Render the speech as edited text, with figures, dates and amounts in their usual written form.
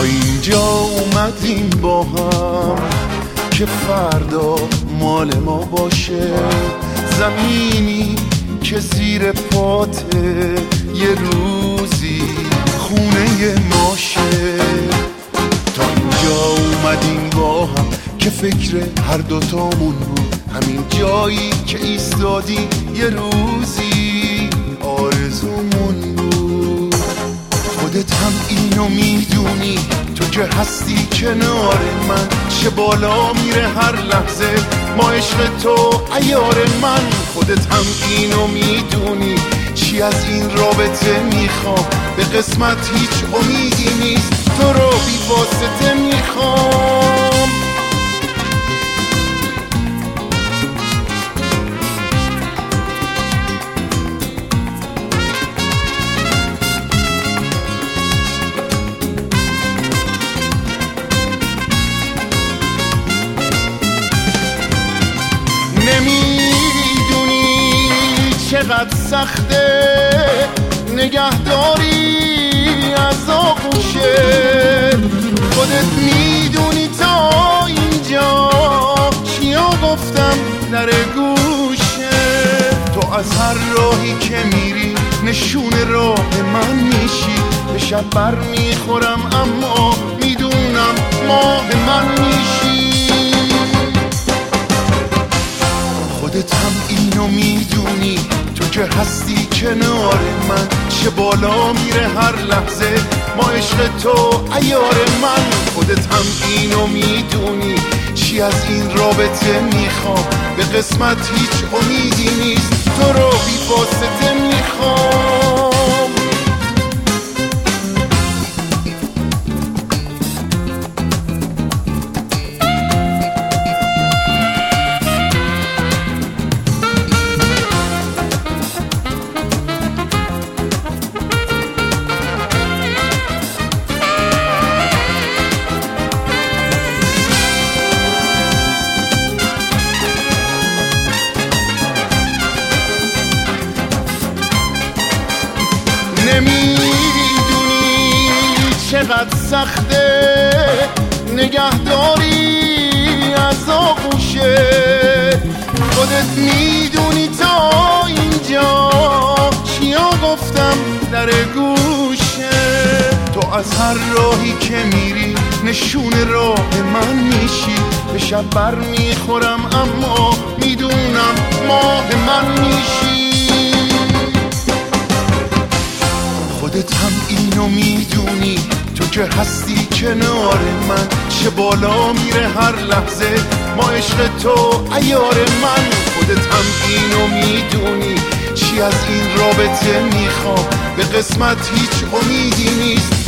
تا اینجا اومدیم با هم که فردا مال ما باشه، زمینی که زیر پاته یه روزی خونه ماشه. تا اینجا اومدیم با هم که فکر هر دوتامون بود، همین جایی که ایستادی یه روزی آرزومون بود. خودت هم اینو میدونی، تو که هستی کنار من، چه بالا میره هر لحظه ما عشق تو عیار من. خودت هم اینو میدونی، چی از این رابطه میخوام، به قسمت هیچ امیدی نیست، تو رو بی واسطه میخوام. نمیدونی چقدر سخته نگهداری از آغوشه، خودت میدونی تا اینجا چیا گفتم در گوشه. تو از هر راهی که میری نشون راه من میشی، به شب بر میخورم اما میدونم ماه من میشی. خودت هم اینو میدونی، تو که هستی کنار من، چه بالا میره هر لحظه ما عشق تو عیار من. خودت هم اینو میدونی، چی از این رابطه میخوام، به قسمت هیچ امیدی نیست، تو رو بی واسطه میخوام. نمیدونی چقدر سخته نگهداری از آغوشه، خودت میدونی تا اینجا چیا گفتم در گوشه. تو از هر راهی که میری نشون راه من میشی، به شب بر میخورم اما میدونم ماه من میشی. خودت هم اینو میدونی، تو که هستی کنار من، چه بالا میره هر لحظه ما عشق تو عیار من. خودت هم اینو میدونی، چی از این رابطه میخوام، به قسمت هیچ امیدی نیست،